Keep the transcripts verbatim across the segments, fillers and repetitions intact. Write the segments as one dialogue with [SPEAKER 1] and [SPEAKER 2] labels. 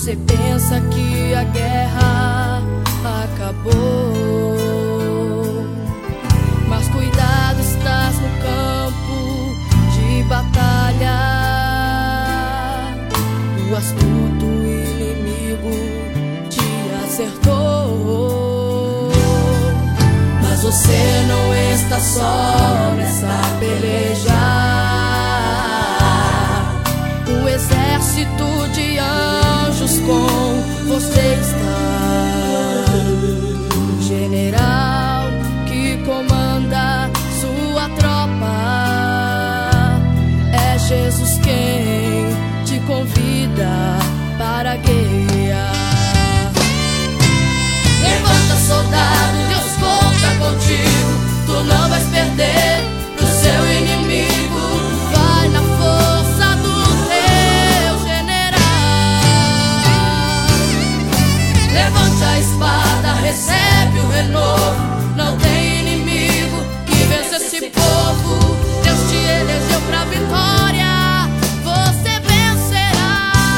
[SPEAKER 1] Você pensa que a guerra acabou, mas cuidado, estás no campo de batalha. O astuto inimigo te acertou, mas você não está só nessa peleja. O exército de anjos com você está. O general que comanda sua tropa é Jesus quem te convida para guerrear. Levanta, soldado, Deus conta contigo. Tu não vais perder pro seu inimigo. Vai na força do teu general. Levante a espada, recebe o renovo. Não tem inimigo que vença esse povo. Deus te elegeu pra vitória, você vencerá.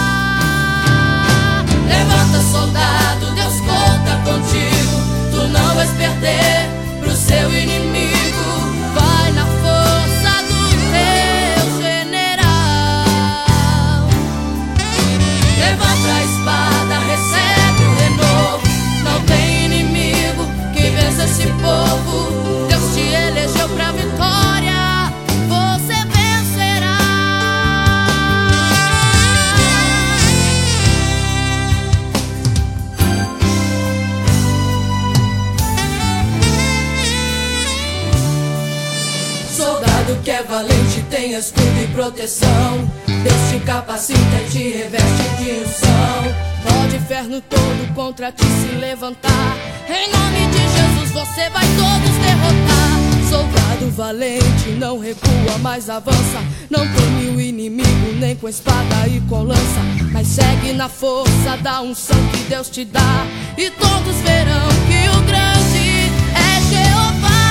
[SPEAKER 1] Levanta, soldado, Deus conta contigo. Tu não vais perder pro seu inimigo. Vai na força do teu general. Levanta a espada, recebe o renovo. Não tem inimigo que vença esse povo. Deus te elegeu pra vitória, você vencerá. Soldado que é valente tem escudo e proteção. Deus te capacita e te reveste de unção. Pode inferno todo contra ti se levantar. Em nome de Jesus você vai todos derrotar. Soldado valente não recua, mas avança. Não teme o inimigo nem com espada e com lança, mas segue na força da unção que Deus te dá. E todos verão que o grande é Jeová.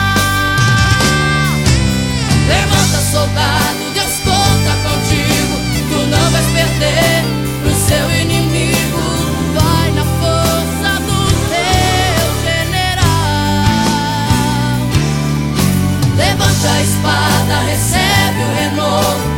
[SPEAKER 1] Levanta, soldado, Deus conta contigo. Tu não vais perder pro seu inimigo. Vai na força do teu general. Levanta a espada, recebe o renovo.